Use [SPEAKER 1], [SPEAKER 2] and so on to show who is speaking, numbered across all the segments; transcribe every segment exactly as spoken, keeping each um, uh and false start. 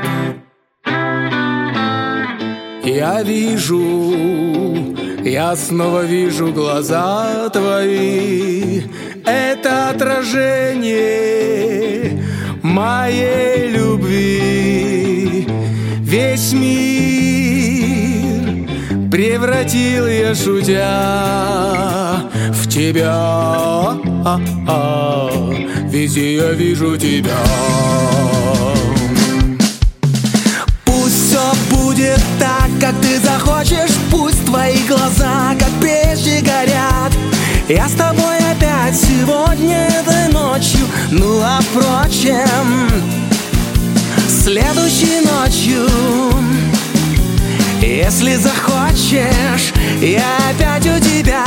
[SPEAKER 1] Я вижу, я снова вижу глаза твои. Это отражение моей любви. Весь мир превратил я, шутя, в тебя. Везде я вижу тебя. Пусть все будет так, как ты захочешь. Пусть твои глаза, как прежде, горят. Я с тобой опять сегодня этой ночью. Ну а впрочем, следующей ночью, если захочешь, я опять у тебя.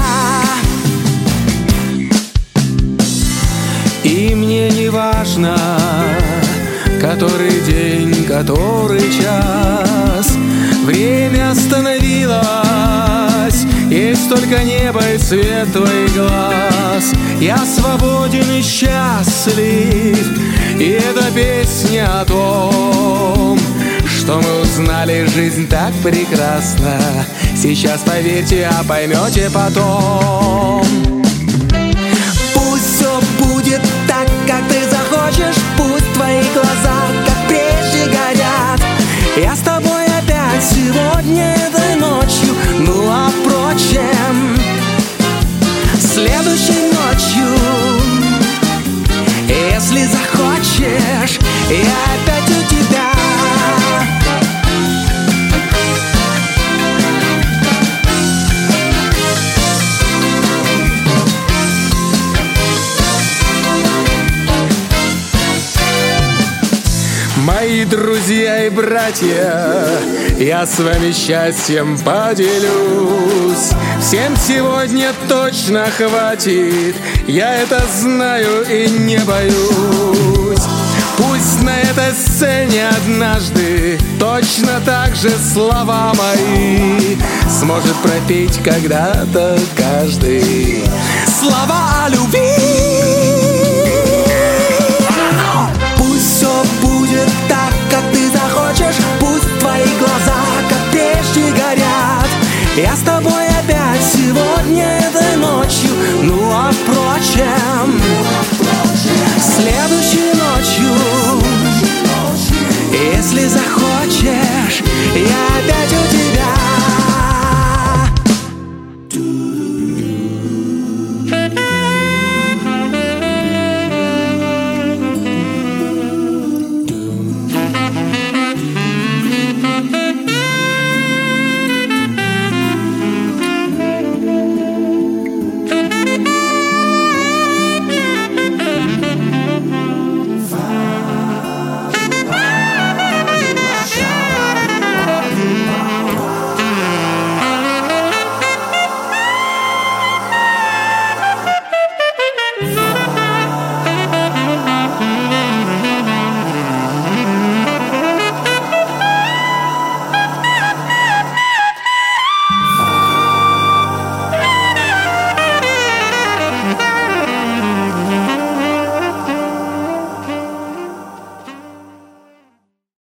[SPEAKER 1] И мне не важно, который день, который час. Время остановилось, есть только небо и свет твоих глаз. Я свободен и счастлив, и эта песня о том, что мы узнали жизнь так прекрасно. Сейчас поверьте, а поймете потом. Пусть все будет так, как ты захочешь. Пусть твои глаза, как прежде, горят. Я с тобой опять сегодня этой ночью. Ну а впрочем, следующей ночью, если захочешь, я опять у тебя. Мои друзья и братья, я с вами счастьем поделюсь. Всем сегодня точно хватит, я это знаю и не боюсь. Пусть на этой сцене однажды точно так же слова мои сможет пропеть когда-то каждый. Слова о любви. Пусть все будет так, как ты захочешь. Пусть твои глаза, как прежде, горят. Я с тобой опять сегодня этой ночью. Ну а впрочем, следующей ночью, если захочешь,